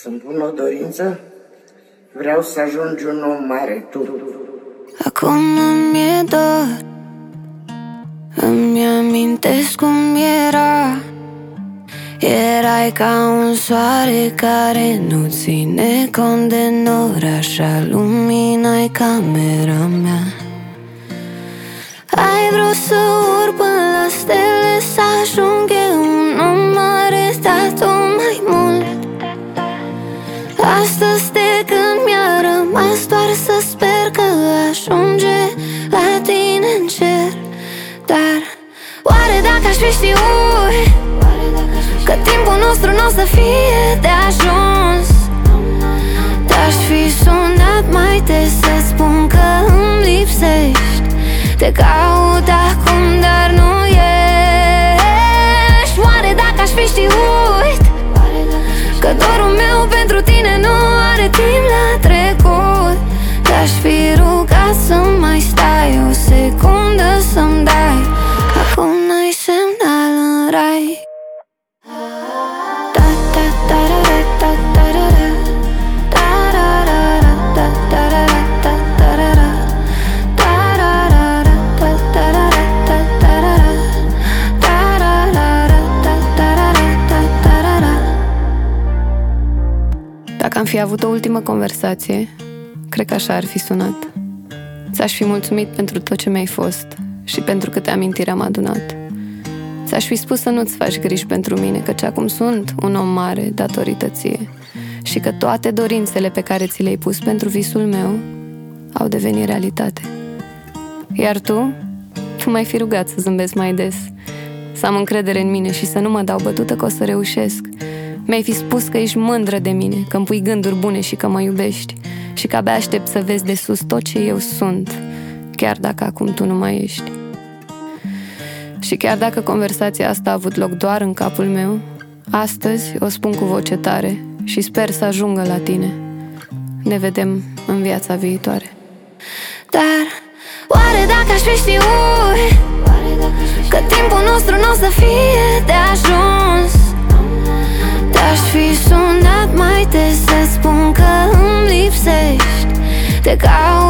Să-mi pun o dorință, vreau să ajungi un om mare, tu. Acum îmi e dor, îmi amintesc cum era. Erai ca un soare care nu ține cont de nori, așa luminai camera mea. Ai vrut să urc până la stele, să ajung eu un om mare, dar tu mai mult. Astăzi de când mi-a rămas doar să sper că ajunge la tine în cer. Dar oare dacă aș fi știut că timpul nostru n-o să fie de ajuns, te-aș fi sunat mai des să spun că îmi lipsești. Te caut acum, dar nu ești. Oare dacă aș fi știut că dorul meu pentru tine nu are timp la trecut, te-aș fi rugat să mai stai o secundă să-mi dai, că acum n-ai semnal în rai. Dacă am fi avut o ultimă conversație, cred că așa ar fi sunat. Ți-aș fi mulțumit pentru tot ce mi-ai fost și pentru câte amintiri am adunat. Ți-aș fi spus să nu-ți faci griji pentru mine, căci acum sunt un om mare datorită ție, și că toate dorințele pe care ți le-ai pus pentru visul meu au devenit realitate. Iar tu m-ai fi rugat să zâmbesc mai des, să am încredere în mine și să nu mă dau bătută că o să reușesc. Mi-ai fi spus că ești mândră de mine, că îmi pui gânduri bune și că mă iubești, și că abia aștept să vezi de sus tot ce eu sunt, chiar dacă acum tu nu mai ești. Și chiar dacă conversația asta a avut loc doar în capul meu, astăzi o spun cu voce tare și sper să ajungă la tine. Ne vedem în viața viitoare. Dar oare dacă aș fi știut că timpul nostru n-o să fie de ajuns, te-aș fi sunat mai des să spun că îmi lipsești. Te caut